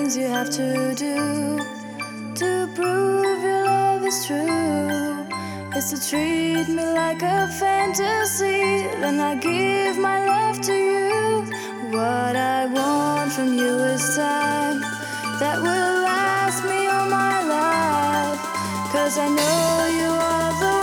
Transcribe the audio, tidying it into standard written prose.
things you have to do to prove your love is true. It's to treat me like a fantasy, then I give my love to you. What I want from you is time that will last me all my life, 'cause I know you are the